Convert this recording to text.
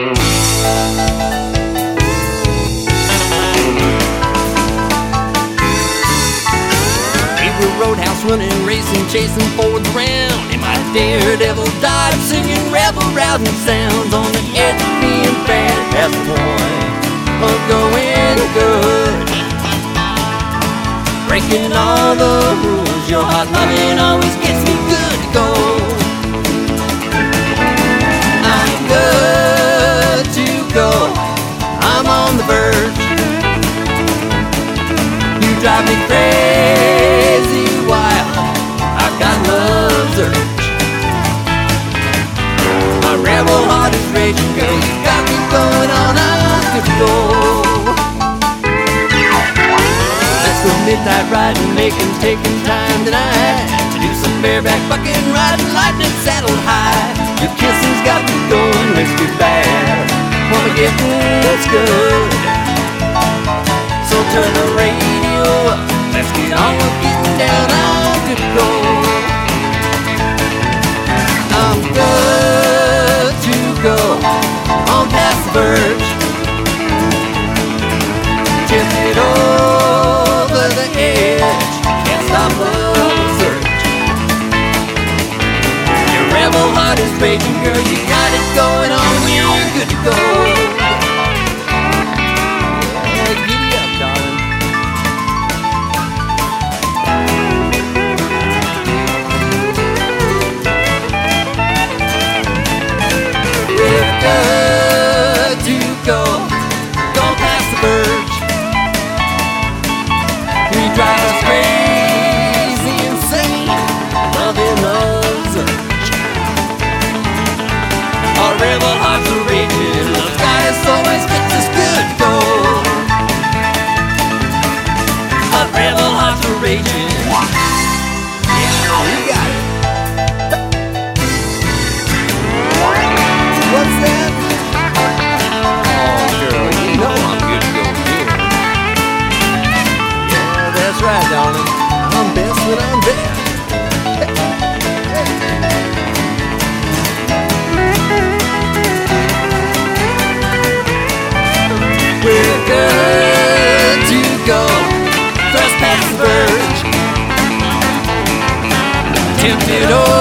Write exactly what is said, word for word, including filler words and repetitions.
Roadhouse running, racing, chasing forwards around. In my daredevil dive, singing rebel rousing sounds on the edge of being fat past the point of going good. Breaking all the rules, your hot loving always gets me good to go. I'm good to go, I'm on the verge. You drive me crazy wild, I've got love's urge. My rebel heart is raging, girl, you got me going on, I'm good to go. Let's go midnight riding, making, taking time tonight to do some bareback bucking, riding, lightning saddled high. Your kissing's got me going, makes me bad, wanna get this good. So turn the radio up, let's get on with getting down, I'm good to go. I'm good to go, on past the verge. Tipped over the edge, can't stop the search. Your rebel heart is raging, girl, you got it going on, you're good to go. Yeah, giddy up, darling. Good to go, go past the verge. We drive us crazy, insane, loving love's urge. Our rebel hearts are raging, love's got us always gets us good to go. Our rebel hearts are raging, yeah, we got it. What's that? Oh, girl, you know I'm good to go here. Yeah, that's right, darling. I'm best when I'm best. We're good to go, thrust past the verge. Tempted over